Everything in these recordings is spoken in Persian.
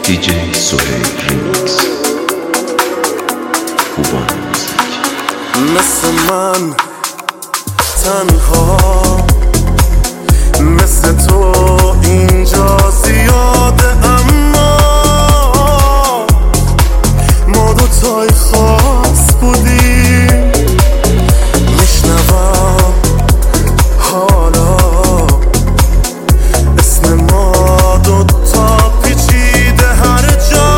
دیجی سهیل ریمیکس. خوبان موزیک. مثل من تنها، مثل تو اینجا زیاده، اما ما دوتای خاص بودیم. میشنوم حالا اسم ما دوتا پیچیده هر جا،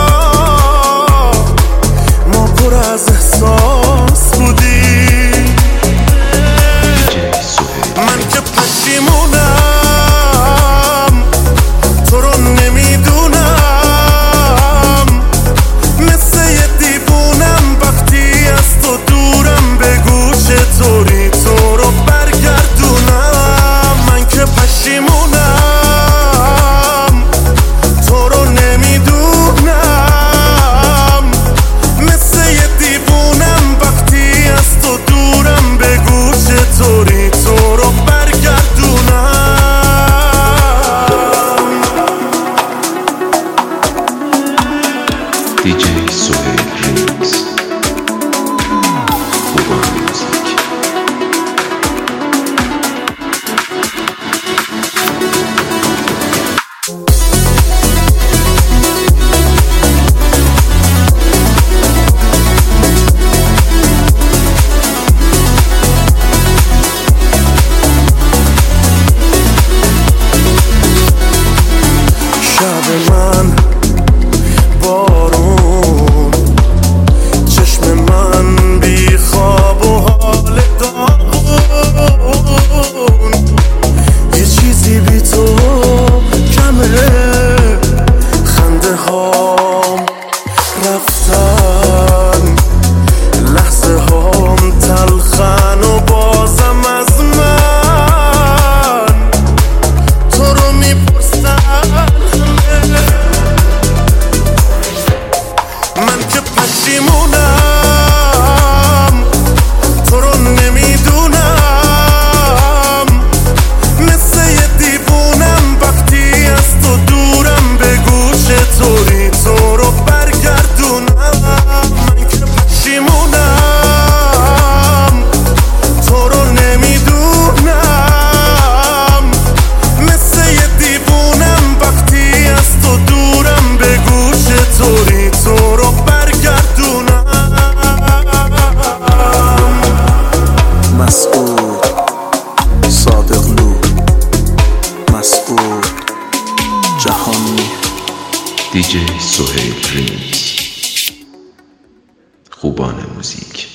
ما پر از احساس بودیم. من که پشیمونم تو رو نمیدونم، مثل یه دیوونم وقتی از تو دورم، بگو چطوری تو رو برگردونم. من که پشیمونم تو رو نمیدونم، مثل یه دیوونم وقتی از تو دورم، بگو چطوری تو رو برگردونم. دیجی سهیل ریمیکس. خوبان موزیک. شب من بارون، چشم من بی خواب و حال داغون، یه چیزی بی تو کمه، خنده هام رفتن، لحظه هام تلخن و بازم از من تو رو میپرسن. من که پشیمونم تو رو نمیدونم، مثل یه دیوونم وقتی از تو دورم، بگو چطوری تو رو برگردونم. من که پشیمونم تو رو نمیدونم، مثل یه دیوونم وقتی از تو دورم، بگو چطوری تو رو برگردونم. مسعود صادقلو، مسعود جهانی. دیجی سهیل ریمیکس. خوبان موزیک.